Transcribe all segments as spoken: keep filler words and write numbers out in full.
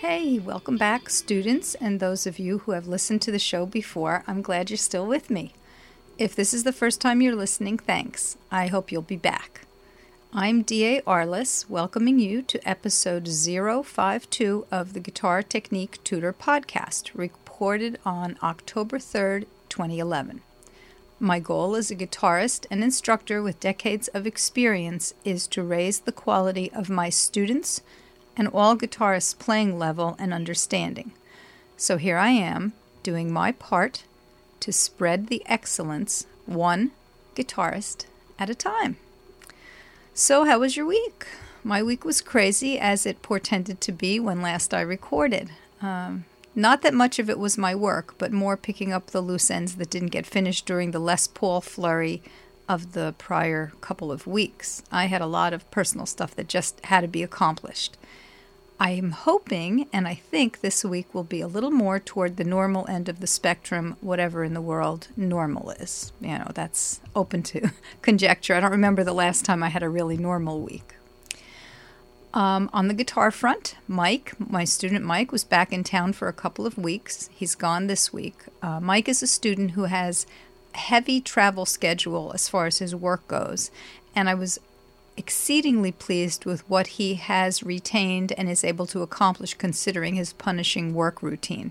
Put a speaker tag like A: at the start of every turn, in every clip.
A: Hey, welcome back, students, and those of you who have listened to the show before. I'm glad you're still with me. If this is the first time you're listening, thanks. I hope you'll be back. I'm D A Arliss, welcoming you to episode zero five two of the Guitar Technique Tutor podcast, recorded on October third, twenty eleven. My goal as a guitarist and instructor with decades of experience is to raise the quality of my students and all guitarists' playing level and understanding. So here I am, doing my part to spread the excellence one guitarist at a time. So how was your week? My week was crazy, as it portended to be when last I recorded. Um, not that much of it was my work, but more picking up the loose ends that didn't get finished during the Les Paul flurry of the prior couple of weeks. I had a lot of personal stuff that just had to be accomplished. I am hoping, and I think this week will be a little more toward the normal end of the spectrum, whatever in the world normal is. You know, that's open to conjecture. I don't remember the last time I had a really normal week. Um, on the guitar front, Mike, my student Mike, was back in town for a couple of weeks. He's gone this week. Uh, Mike is a student who has a heavy travel schedule as far as his work goes, and I was exceedingly pleased with what he has retained and is able to accomplish considering his punishing work routine.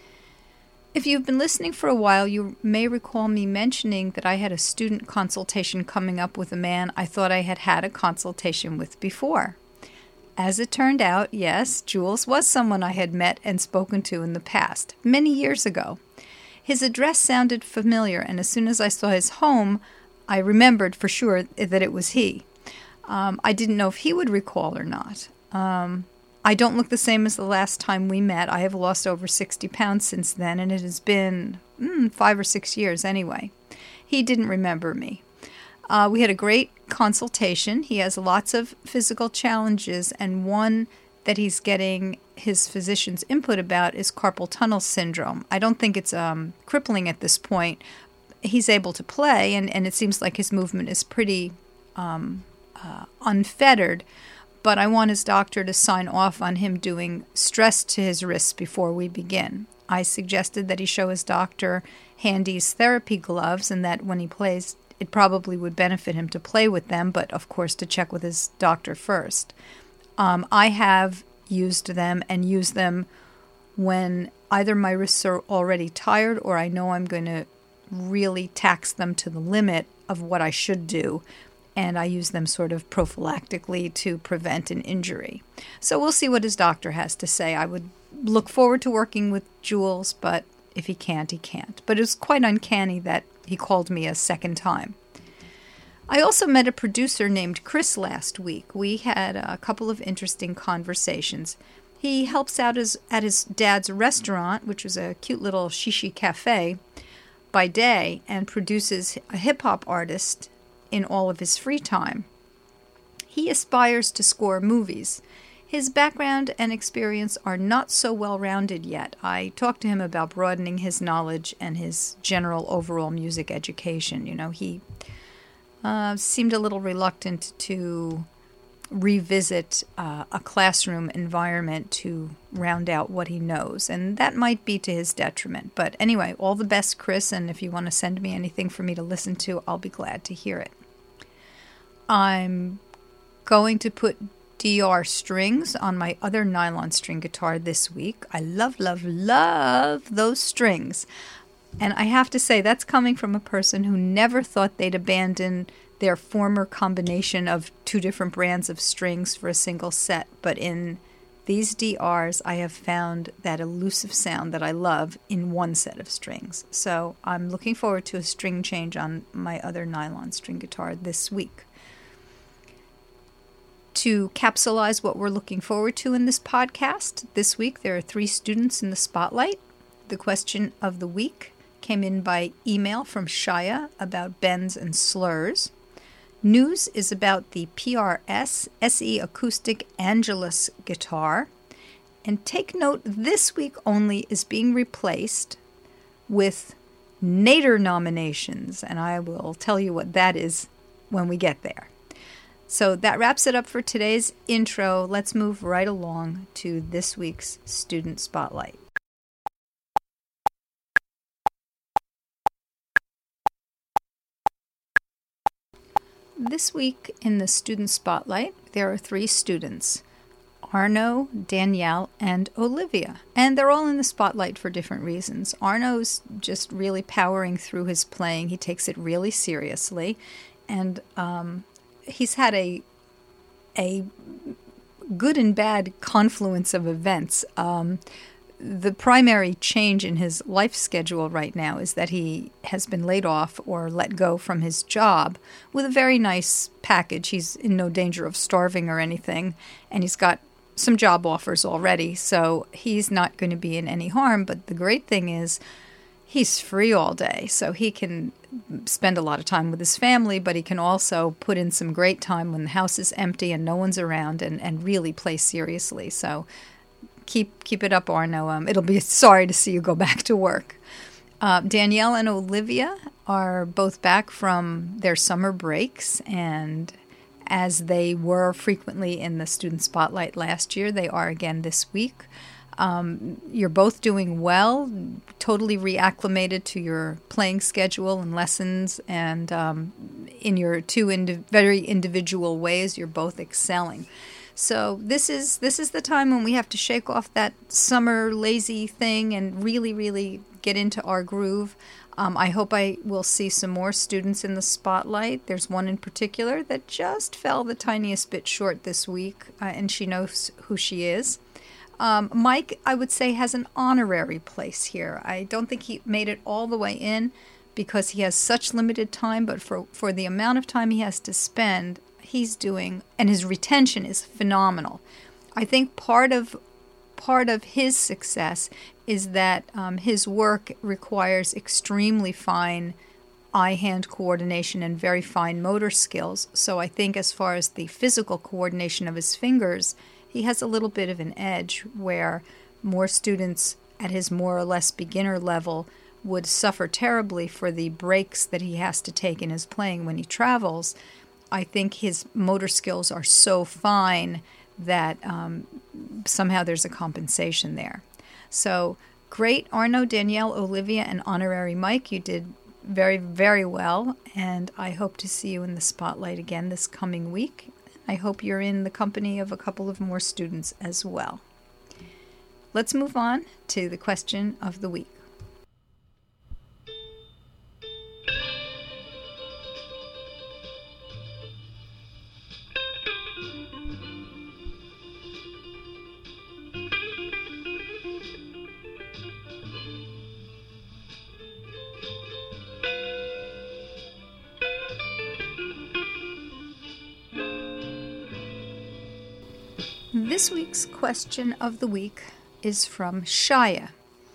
A: If you've been listening for a while, you may recall me mentioning that I had a student consultation coming up with a man I thought I had had a consultation with before. As it turned out, yes, Jules was someone I had met and spoken to in the past, many years ago. His address sounded familiar, and as soon as I saw his home, I remembered for sure that it was he. Um, I didn't know if he would recall or not. Um, I don't look the same as the last time we met. I have lost over sixty pounds since then, and it has been mm, five or six years anyway. He didn't remember me. Uh, we had a great consultation. He has lots of physical challenges, and one that he's getting his physician's input about is carpal tunnel syndrome. I don't think it's um, crippling at this point. He's able to play, and, and it seems like his movement is pretty um, uh, unfettered, but I want his doctor to sign off on him doing stress to his wrists before we begin. I suggested that he show his doctor Handy's therapy gloves, and that when he plays, it probably would benefit him to play with them, but of course to check with his doctor first. Um, I have used them and use them when either my wrists are already tired or I know I'm going to really tax them to the limit of what I should do, and I use them sort of prophylactically to prevent an injury. So we'll see what his doctor has to say. I would look forward to working with Jules, but if he can't, he can't. But it was quite uncanny that he called me a second time. I also met a producer named Chris last week. We had a couple of interesting conversations. He helps out his, at his dad's restaurant, which was a cute little shishi cafe, by day, and produces a hip-hop artist in all of his free time. He aspires to score movies. His background and experience are not so well-rounded yet. I talked to him about broadening his knowledge and his general overall music education. You know, he uh, seemed a little reluctant to revisit uh, a classroom environment to round out what he knows, and that might be to his detriment. But anyway, all the best, Chris, and if you want to send me anything for me to listen to, I'll be glad to hear it. I'm going to put D R strings on my other nylon string guitar this week. I love, love, love those strings. And I have to say, that's coming from a person who never thought they'd abandon their former combination of two different brands of strings for a single set. But in these D Rs, I have found that elusive sound that I love in one set of strings. So I'm looking forward to a string change on my other nylon string guitar this week. To capsulize what we're looking forward to in this podcast, this week there are three students in the spotlight. The question of the week came in by email from Shia about bends and slurs. News is about the P R S S E Acoustic Angelus guitar. And take note, this week only is being replaced with Nader nominations, and I will tell you what that is when we get there. So that wraps it up for today's intro. Let's move right along to this week's Student Spotlight. This week in the Student Spotlight, there are three students, Arno, Danielle, and Olivia. And they're all in the spotlight for different reasons. Arno's just really powering through his playing. He takes it really seriously. And um, he's had a a good and bad confluence of events. Um, the primary change in his life schedule right now is that he has been laid off or let go from his job with a very nice package. He's in no danger of starving or anything, and he's got some job offers already, so he's not going to be in any harm. But the great thing is he's free all day, so he can spend a lot of time with his family, but he can also put in some great time when the house is empty and no one's around and, and really play seriously. So keep keep it up, Arno. Um, it'll be sorry to see you go back to work. Uh, Danielle and Olivia are both back from their summer breaks, and as they were frequently in the Student Spotlight last year, they are again this week. Um, you're both doing well, totally reacclimated to your playing schedule and lessons, and um, in your two indi- very individual ways, you're both excelling. So this is this is the time when we have to shake off that summer lazy thing and really, really get into our groove. Um, I hope I will see some more students in the spotlight. There's one in particular that just fell the tiniest bit short this week, uh, and she knows who she is. Um, Mike, I would say, has an honorary place here. I don't think he made it all the way in because he has such limited time, but for, for the amount of time he has to spend, he's doing, and his retention is phenomenal. I think part of part of his success is that um, his work requires extremely fine eye-hand coordination and very fine motor skills. So I think as far as the physical coordination of his fingers, he has a little bit of an edge where more students at his more or less beginner level would suffer terribly for the breaks that he has to take in his playing when he travels. I think his motor skills are so fine that um, somehow there's a compensation there. So great, Arno, Danielle, Olivia, and Honorary Mike. You did very, very well, and I hope to see you in the spotlight again this coming week. I hope you're in the company of a couple of more students as well. Let's move on to the question of the week. This week's question of the week is from Shia.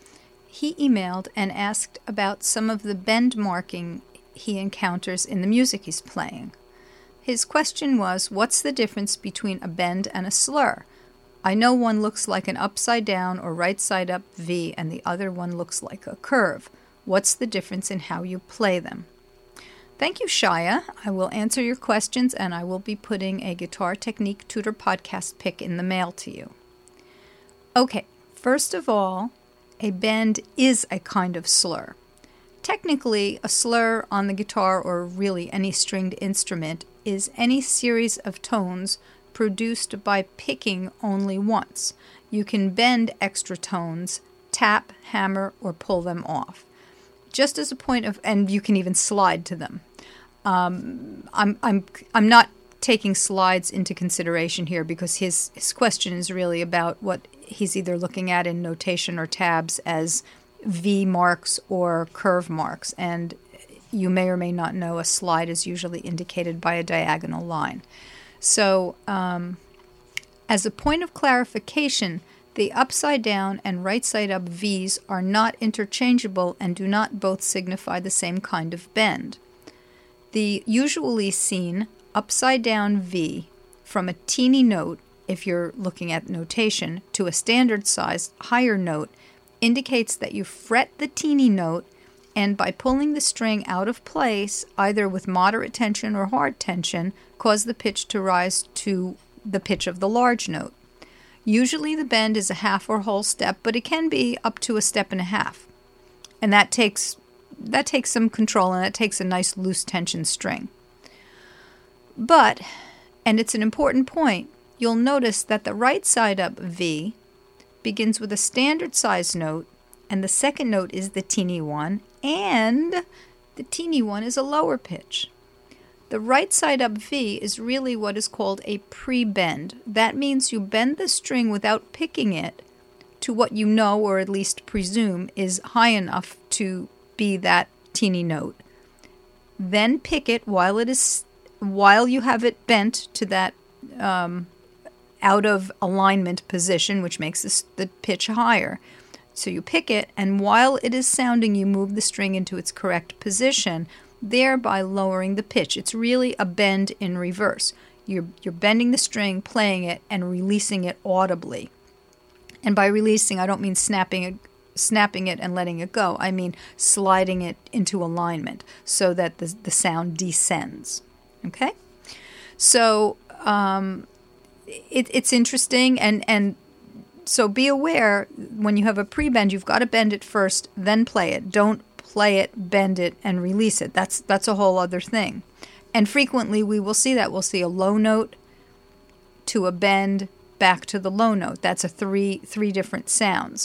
A: He emailed and asked about some of the bend marking he encounters in the music he's playing. His question was, what's the difference between a bend and a slur? I know one looks like an upside down or right side up V and the other one looks like a curve. What's the difference in how you play them? Thank you, Shia. I will answer your questions, and I will be putting a Guitar Technique Tutor podcast pic in the mail to you. Okay, first of all, a bend is a kind of slur. Technically, a slur on the guitar, or really any stringed instrument, is any series of tones produced by picking only once. You can bend extra tones, tap, hammer, or pull them off. Just as a point of, and you can even slide to them. Um, I'm I'm I'm not taking slides into consideration here because his his question is really about what he's either looking at in notation or tabs as V marks or curve marks, and you may or may not know a slide is usually indicated by a diagonal line. So, um, as a point of clarification, the upside down and right side up V's are not interchangeable and do not both signify the same kind of bend. The usually seen upside down V from a teeny note, if you're looking at notation, to a standard sized higher note indicates that you fret the teeny note and by pulling the string out of place, either with moderate tension or hard tension, cause the pitch to rise to the pitch of the large note. Usually the bend is a half or whole step, but it can be up to a step and a half. And that takes that takes some control, and that takes a nice loose tension string. But, and it's an important point, you'll notice that the right side up V begins with a standard size note, and the second note is the teeny one, and the teeny one is a lower pitch. The right side up V is really what is called a pre-bend. That means you bend the string without picking it to what you know, or at least presume, is high enough to be that teeny note. Then pick it while it is while you have it bent to that um, out of alignment position, which makes this, the pitch higher. So you pick it, and while it is sounding, you move the string into its correct position, thereby lowering the pitch. It's really a bend in reverse. You're, you're bending the string, playing it, and releasing it audibly. And by releasing, I don't mean snapping it, snapping it and letting it go. I mean sliding it into alignment so that the, the sound descends. Okay? So um, it, it's interesting, and, and so be aware when you have a pre-bend, you've got to bend it first, then play it. Don't play it, bend it, and release it. That's that's a whole other thing. And frequently we will see that. We'll see a low note to a bend back to the low note. That's a three three different sounds.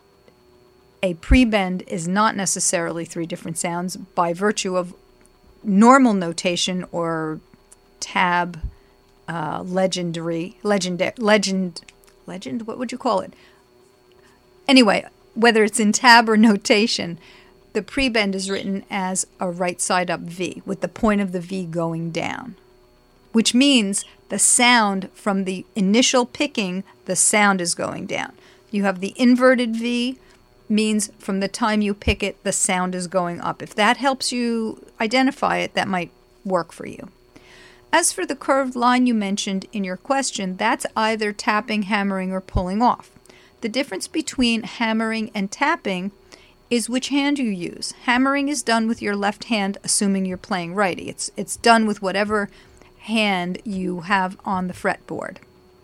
A: A pre-bend is not necessarily three different sounds by virtue of normal notation or tab uh, legendary legend legend legend what would you call it? Anyway, whether it's in tab or notation, the pre-bend is written as a right side up V with the point of the V going down, which means the sound from the initial picking, the sound is going down. You have the inverted V, means from the time you pick it, the sound is going up. If that helps you identify it, that might work for you. As for the curved line you mentioned in your question, that's either tapping, hammering, or pulling off. The difference between hammering and tapping is which hand you use. Hammering is done with your left hand, assuming you're playing righty. It's, it's done with whatever hand you have on the fretboard.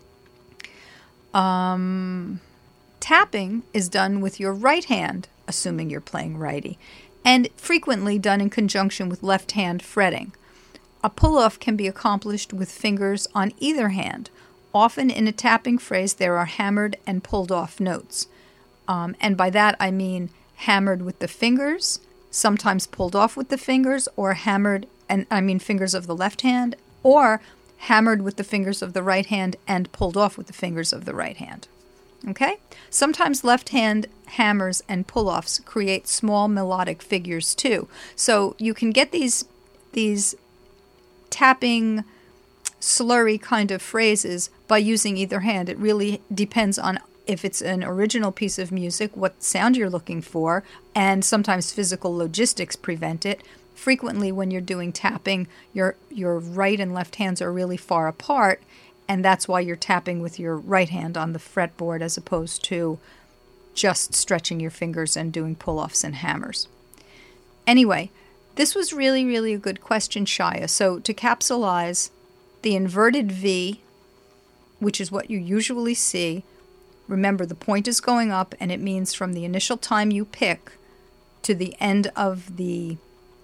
A: Um... Tapping is done with your right hand, assuming you're playing righty, and frequently done in conjunction with left hand fretting. A pull-off can be accomplished with fingers on either hand. Often in a tapping phrase there are hammered and pulled off notes. Um, and by that I mean hammered with the fingers, sometimes pulled off with the fingers, or hammered, and I mean fingers of the left hand, or hammered with the fingers of the right hand and pulled off with the fingers of the right hand. Okay? Sometimes left hand hammers and pull-offs create small melodic figures too. So you can get these these tapping, slurry kind of phrases by using either hand. It really depends on if it's an original piece of music, what sound you're looking for, and sometimes physical logistics prevent it. Frequently when you're doing tapping, your your right and left hands are really far apart, and that's why you're tapping with your right hand on the fretboard as opposed to just stretching your fingers and doing pull-offs and hammers. Anyway, this was really, really a good question, Shia. So to capsulize, the inverted V, which is what you usually see, remember the point is going up, and it means from the initial time you pick to the end of the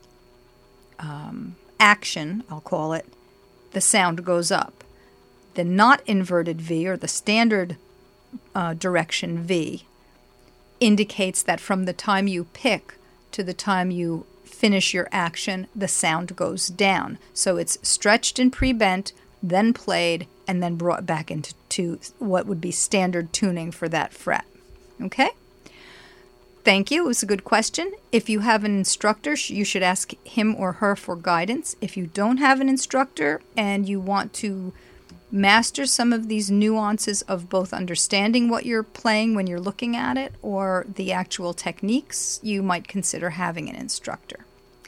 A: um, action, I'll call it, the sound goes up. The not inverted V, or the standard uh, direction V, indicates that from the time you pick to the time you finish your action, the sound goes down. So it's stretched and pre-bent, then played, and then brought back into to what would be standard tuning for that fret. Okay? Thank you. It was a good question. If you have an instructor, you should ask him or her for guidance. If you don't have an instructor and you want to master some of these nuances of both understanding what you're playing when you're looking at it or the actual techniques, you might consider having an instructor.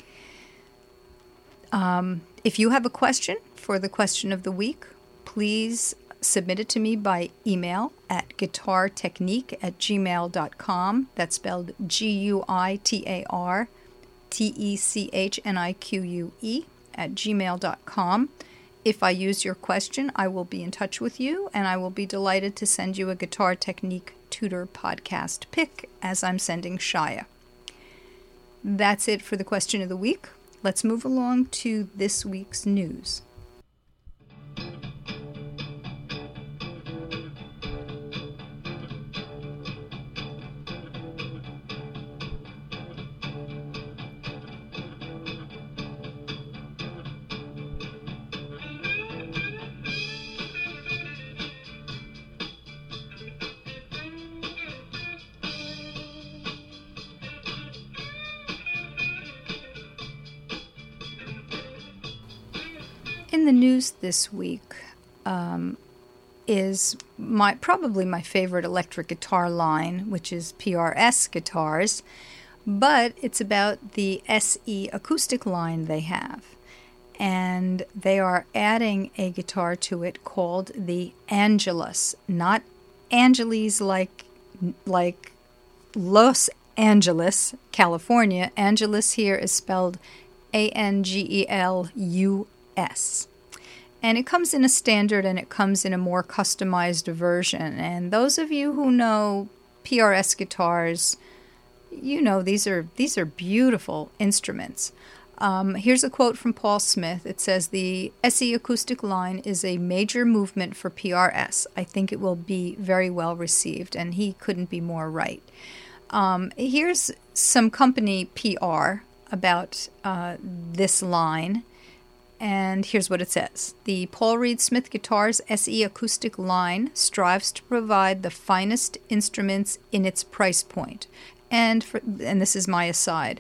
A: Um, if you have a question for the question of the week, please submit it to me by email at guitartechnique at gmail dot com. That's spelled G U I T A R T E C H N I Q U E, at gmail dot com. If I use your question, I will be in touch with you, and I will be delighted to send you a Guitar Technique Tutor podcast pic as I'm sending Shia. That's it for the question of the week. Let's move along to this week's news. In the news this week um, is my probably my favorite electric guitar line, which is P R S guitars, but it's about the S E acoustic line they have. And they are adding a guitar to it called the Angelus, not Angeles like like Los Angeles, California. Angelus here is spelled A N G E L U S. And it comes in a standard and it comes in a more customized version. And those of you who know P R S guitars, you know these are these are beautiful instruments. Um, here's a quote from Paul Smith. It says, "The S E acoustic line is a major movement for P R S. I think it will be very well received." And he couldn't be more right. Um, here's some company P R about uh, this line. And here's what it says. "The Paul Reed Smith Guitars S E acoustic line strives to provide the finest instruments in its price point." And for, and this is my aside.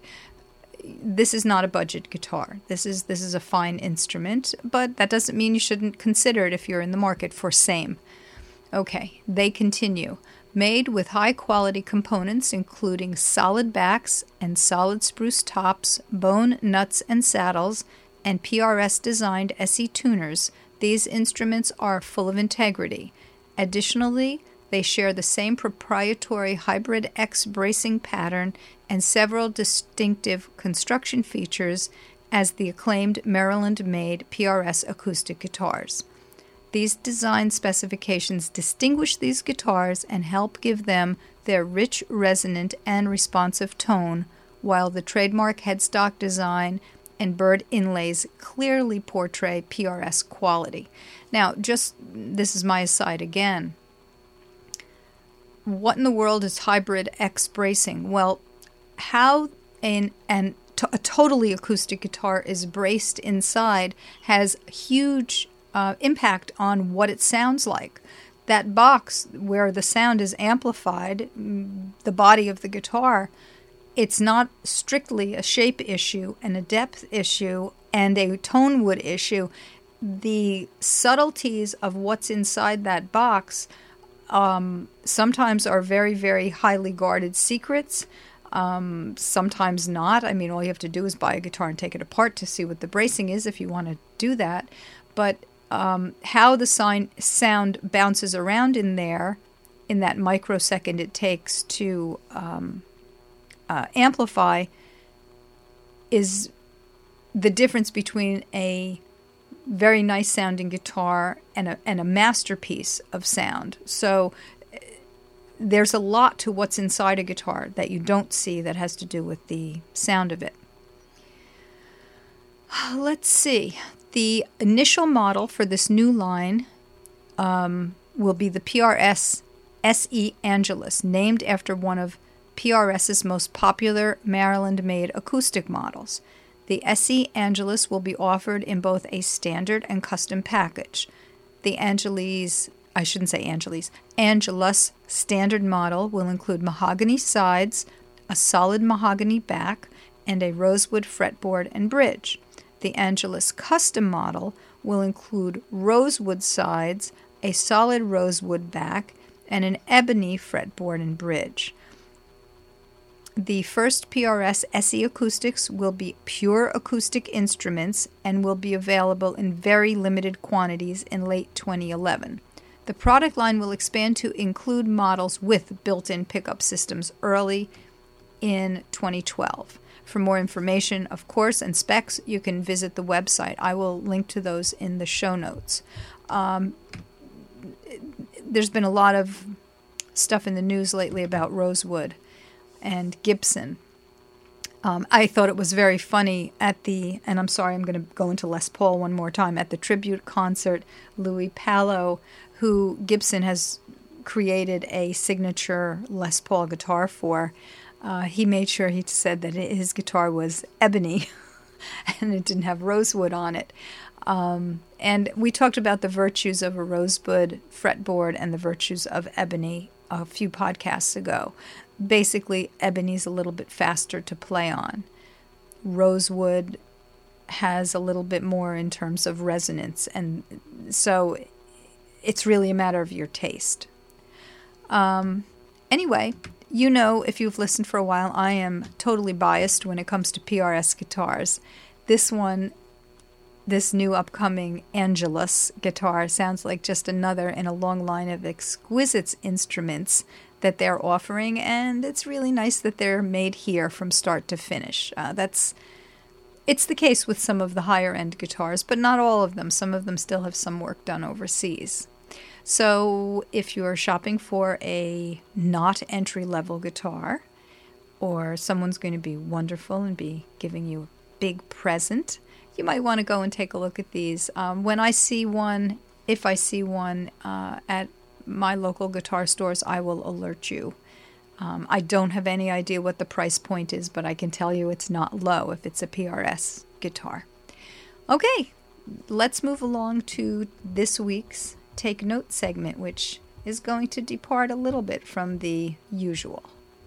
A: This is not a budget guitar. This is this is a fine instrument, but that doesn't mean you shouldn't consider it if you're in the market for same. Okay, they continue. "Made with high-quality components, including solid backs and solid spruce tops, bone nuts and saddles, and P R S-designed S E tuners, these instruments are full of integrity. Additionally, they share the same proprietary Hybrid X bracing pattern and several distinctive construction features as the acclaimed Maryland-made P R S acoustic guitars. These design specifications distinguish these guitars and help give them their rich, resonant, and responsive tone, while the trademark headstock design and bird inlays clearly portray P R S quality." Now, just, this is my aside again. What in the world is Hybrid X bracing? Well, how an, an, a totally acoustic guitar is braced inside has huge uh, impact on what it sounds like. That box where the sound is amplified, the body of the guitar, it's not strictly a shape issue and a depth issue and a tone wood issue. The subtleties of what's inside that box um, sometimes are very, very highly guarded secrets. Um, sometimes not. I mean, all you have to do is buy a guitar and take it apart to see what the bracing is if you want to do that. But um, how the sign, sound bounces around in there in that microsecond it takes to Um, Uh, amplify is the difference between a very nice sounding guitar and a, and a masterpiece of sound. So there's a lot to what's inside a guitar that you don't see that has to do with the sound of it. Let's see. The initial model for this new line um, will be the P R S S E Angelus, named after one of PRS's most popular Maryland-made acoustic models. The S E Angelus will be offered in both a standard and custom package. The Angeles, I shouldn't say Angeles, Angelus standard model will include mahogany sides, a solid mahogany back, and a rosewood fretboard and bridge. The Angelus custom model will include rosewood sides, a solid rosewood back, and an ebony fretboard and bridge. The first P R S S E acoustics will be pure acoustic instruments and will be available in very limited quantities in late twenty eleven. The product line will expand to include models with built-in pickup systems early in twenty twelve. For more information, of course, and specs, you can visit the website. I will link to those in the show notes. Um, there's been a lot of stuff in the news lately about Rosewood and Gibson. Um, I thought it was very funny at the, and I'm sorry, I'm going to go into Les Paul one more time, at the tribute concert, Louis Pallo, who Gibson has created a signature Les Paul guitar for, uh, he made sure he said that his guitar was ebony and it didn't have rosewood on it. Um, and we talked about the virtues of a rosewood fretboard and the virtues of ebony a few podcasts ago. Basically, ebony's a little bit faster to play on. Rosewood has a little bit more in terms of resonance, and so it's really a matter of your taste. Um, anyway, you know, if you've listened for a while, I am totally biased when it comes to P R S guitars. This one, this new upcoming Angelus guitar, sounds like just another in a long line of exquisite instruments that they're offering, and it's really nice that they're made here from start to finish. Uh, that's it's the case with some of the higher end guitars, but not all of them. Some of them still have some work done overseas. So if you're shopping for a not entry level guitar, or someone's going to be wonderful and be giving you a big present, you might want to go and take a look at these. Um, when I see one, if I see one uh, at my local guitar stores, I will alert you. Um, I don't have any idea what the price point is, but I can tell you it's not low if it's a P R S guitar. Okay, let's move along to this week's Take Note segment, which is going to depart a little bit from the usual.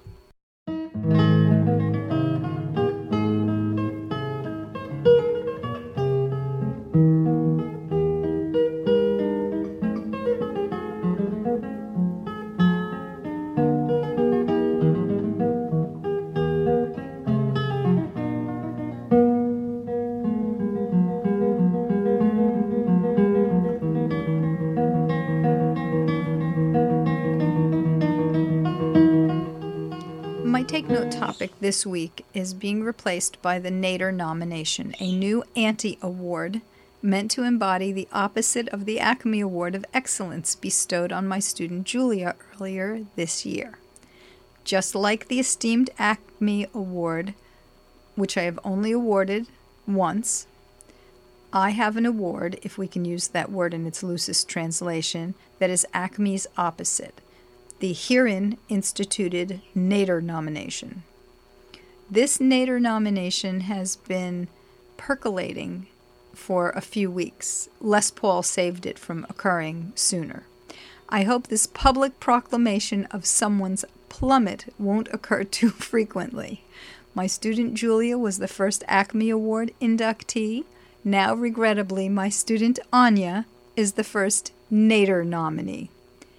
A: Take Note topic this week is being replaced by the Nader nomination, a new anti-award meant to embody the opposite of the Acme Award of Excellence bestowed on my student Julia earlier this year. Just like the esteemed Acme Award, which I have only awarded once, I have an award, if we can use that word in its loosest translation, that is Acme's opposite, the herein instituted Nader nomination. This Nader nomination has been percolating for a few weeks. Les Paul saved it from occurring sooner. I hope this public proclamation of someone's plummet won't occur too frequently. My student Julia was the first Acme Award inductee. Now, regrettably, my student Anya is the first Nader nominee.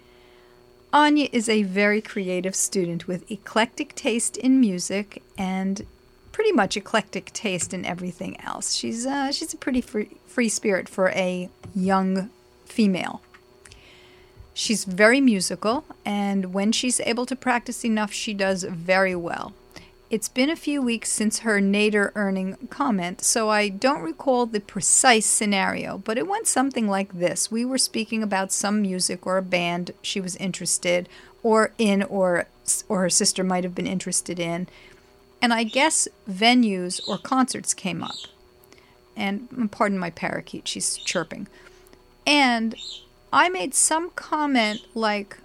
A: Anya is a very creative student with eclectic taste in music and pretty much eclectic taste in everything else. She's uh, she's a pretty free, free spirit for a young female. She's very musical, and when she's able to practice enough, she does very well. It's been a few weeks since her Nader earning comment, so I don't recall the precise scenario, but it went something like this. We were speaking about some music or a band she was interested or in, or or her sister might have been interested in, and I guess venues or concerts came up. And pardon my parakeet, she's chirping. And I made some comment like,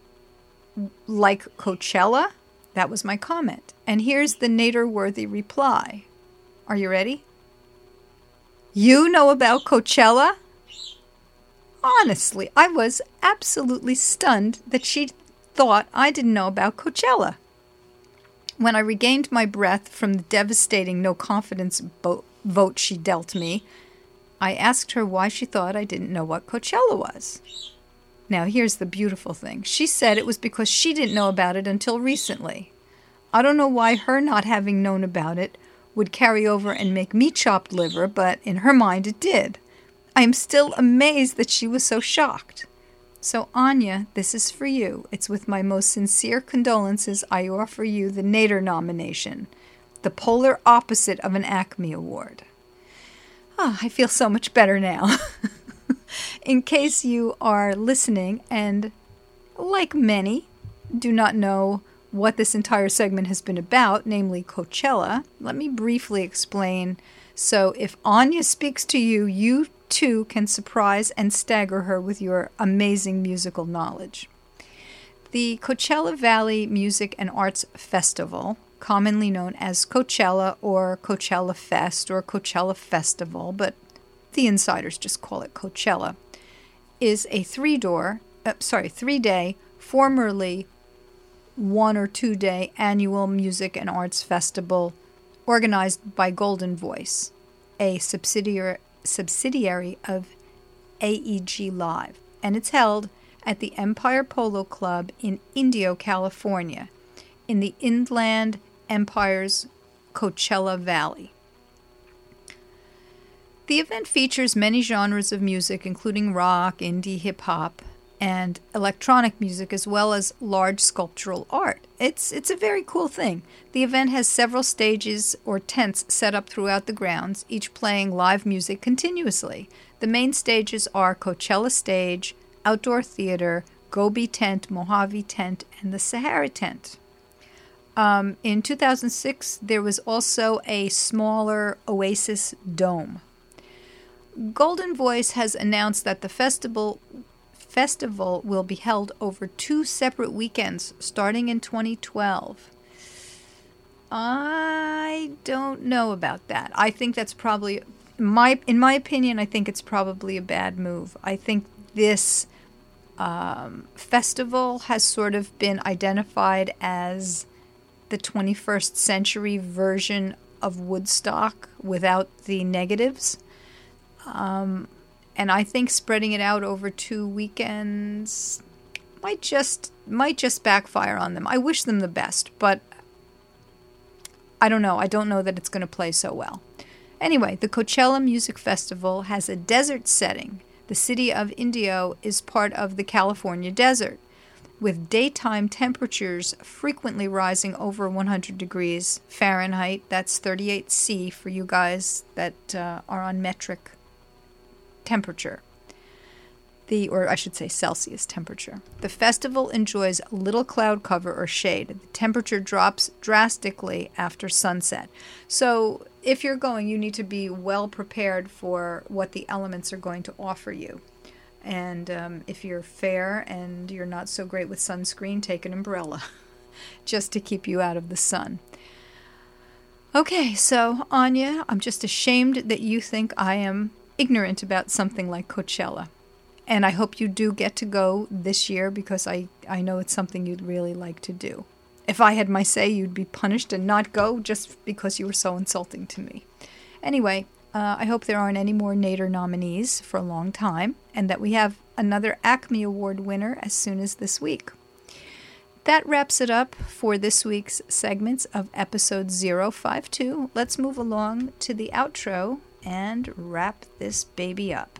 A: like Coachella? That was my comment. And here's the Nader-worthy reply. Are you ready? You know about Coachella? Honestly, I was absolutely stunned that she thought I didn't know about Coachella. When I regained my breath from the devastating no-confidence bo- vote she dealt me, I asked her why she thought I didn't know what Coachella was. Now, here's the beautiful thing. She said it was because she didn't know about it until recently. I don't know why her not having known about it would carry over and make me chopped liver, but in her mind it did. I am still amazed that she was so shocked. So, Anya, this is for you. It's with my most sincere condolences I offer you the Nader nomination. the polar opposite of an Acme Award. Oh, I feel so much better now. In case you are listening and, like many, do not know what this entire segment has been about, namely Coachella, let me briefly explain. So if Anya speaks to you, you too can surprise and stagger her with your amazing musical knowledge. The Coachella Valley Music and Arts Festival, commonly known as Coachella or Coachella Fest or Coachella Festival, but the insiders just call it Coachella, is a three-door, uh, sorry, three-day, formerly one or two-day annual music and arts festival organized by Golden Voice, a subsidiary subsidiary of A E G Live, and it's held at the Empire Polo Club in Indio, California, in the Inland Empire's Coachella Valley. The event features many genres of music, including rock, indie, hip-hop, and electronic music, as well as large sculptural art. It's it's a very cool thing. The event has several stages or tents set up throughout the grounds, each playing live music continuously. The main stages are Coachella Stage, Outdoor Theater, Gobi Tent, Mojave Tent, and the Sahara Tent. Um, in two thousand six, there was also a smaller Oasis Dome. Golden Voice has announced that the festival festival will be held over two separate weekends starting in twenty twelve. I don't know about that. I think that's probably, my in my opinion, I think it's probably a bad move. I think this um, festival has sort of been identified as the twenty-first century version of Woodstock without the negatives. Um, and I think spreading it out over two weekends might just might just backfire on them. I wish them the best, but I don't know. I don't know that it's going to play so well. Anyway, the Coachella Music Festival has a desert setting. The city of Indio is part of the California desert, with daytime temperatures frequently rising over one hundred degrees Fahrenheit. That's thirty-eight C for you guys that uh, are on metric temperature. The, or I should say Celsius temperature. The festival enjoys little cloud cover or shade. The temperature drops drastically after sunset. So if you're going, you need to be well prepared for what the elements are going to offer you. And um, if you're fair and you're not so great with sunscreen, take an umbrella just to keep you out of the sun. Okay, so Anya, I'm just ashamed that you think I am ignorant about something like Coachella. And I hope you do get to go this year, because I, I know it's something you'd really like to do. If I had my say, you'd be punished and not go just because you were so insulting to me. Anyway, uh, I hope there aren't any more Nader nominees for a long time, and that we have another Acme Award winner as soon as this week. That wraps it up for this week's segments of episode zero five two. Let's move along to the outro and wrap this baby up.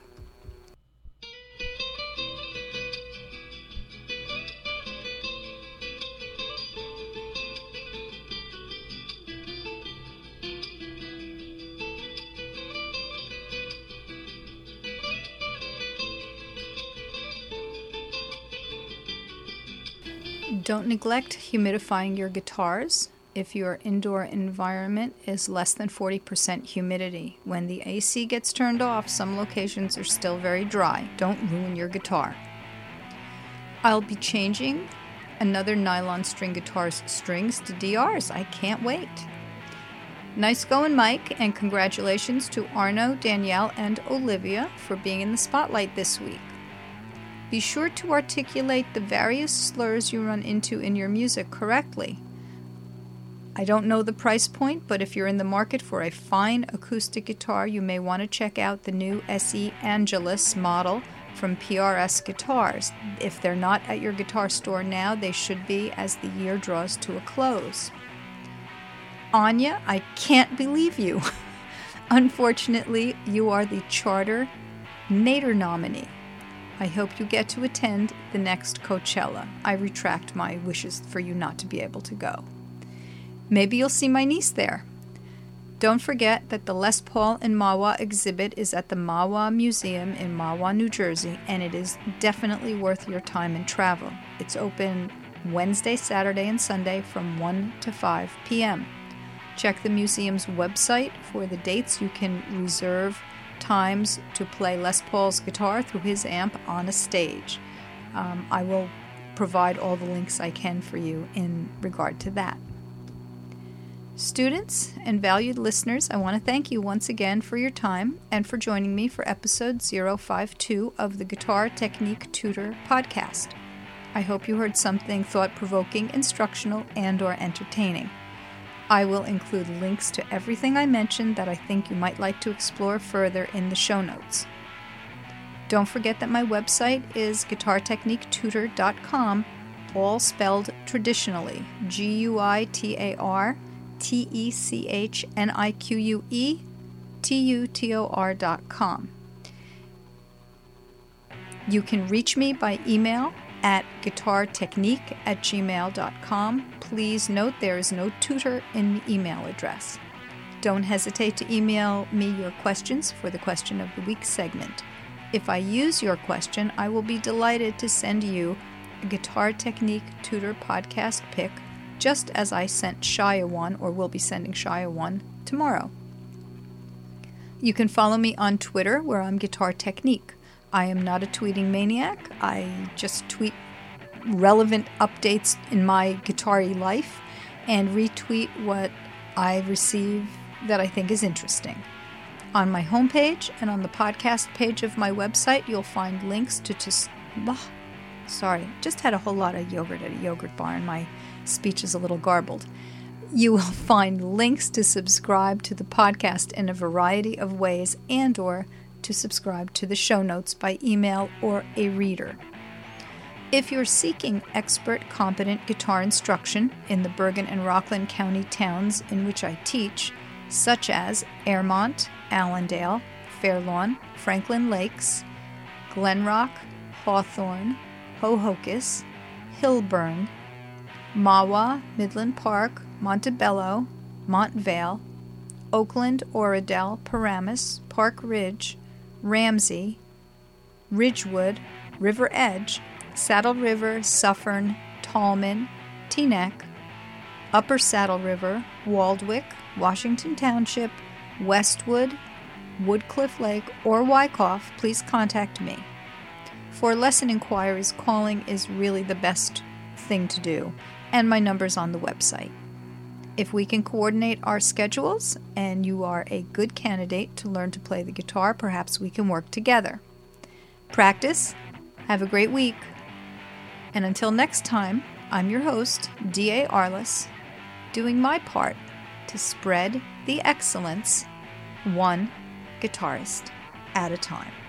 A: Don't neglect humidifying your guitars if your indoor environment is less than forty percent humidity. When the A C gets turned off, some locations are still very dry. Don't ruin your guitar. I'll be changing another nylon string guitar's strings to D Rs. I can't wait. Nice going, Mike, and congratulations to Arno, Danielle, and Olivia for being in the spotlight this week. Be sure to articulate the various slurs you run into in your music correctly. I don't know the price point, but if you're in the market for a fine acoustic guitar, you may want to check out the new S E Angelus model from P R S Guitars. If they're not at your guitar store now, they should be as the year draws to a close. Anya, I can't believe you. Unfortunately, you are the Charter Nader nominee. I hope you get to attend the next Coachella. I retract my wishes for you not to be able to go. Maybe you'll see my niece there. Don't forget that the Les Paul in Mahwah exhibit is at the Mahwah Museum in Mahwah, New Jersey, and it is definitely worth your time and travel. It's open Wednesday, Saturday, and Sunday from one to five p.m. Check the museum's website for the dates. You can reserve times to play Les Paul's guitar through his amp on a stage. Um, I will provide all the links I can for you in regard to that. Students and valued listeners, I want to thank you once again for your time and for joining me for episode zero five two of the Guitar Technique Tutor podcast. I hope you heard something thought-provoking, instructional, and or entertaining. I will include links to everything I mentioned that I think you might like to explore further in the show notes. Don't forget that my website is guitar technique tutor dot com, all spelled traditionally, G U I T A R T E C H N I Q U E T U T O R dot com. You can reach me by email at guitartechnique at gmail dot com. Please note there is no tutor in the email address. Don't hesitate to email me your questions for the Question of the Week segment. If I use your question, I will be delighted to send you a Guitar Technique Tutor podcast pick, just as I sent Shia one, or will be sending Shia one tomorrow. You can follow me on Twitter, where I'm Guitar Technique. I am not a tweeting maniac. I just tweet relevant updates in my guitar-y life and retweet what I receive that I think is interesting. On my homepage and on the podcast page of my website, you'll find links to... to oh, sorry, just had a whole lot of yogurt at a yogurt bar and my speech is a little garbled. You will find links to subscribe to the podcast in a variety of ways and or to subscribe to the show notes by email or a reader. If you're seeking expert, competent guitar instruction in the Bergen and Rockland County towns in which I teach, such as Airmont, Allendale, Fairlawn, Franklin Lakes, Glenrock, Hawthorne, Hohokus, Hillburn, Mahwah, Midland Park, Montebello, Montvale, Oakland, Oradell, Paramus, Park Ridge, Ramsey, Ridgewood, River Edge, Saddle River, Suffern, Tallman, Teaneck, Upper Saddle River, Waldwick, Washington Township, Westwood, Woodcliff Lake, or Wyckoff, please contact me. For lesson inquiries, calling is really the best thing to do, and my number's on the website. If we can coordinate our schedules and you are a good candidate to learn to play the guitar, perhaps we can work together. Practice. Have a great week. And until next time, I'm your host, D A Arliss, doing my part to spread the excellence one guitarist at a time.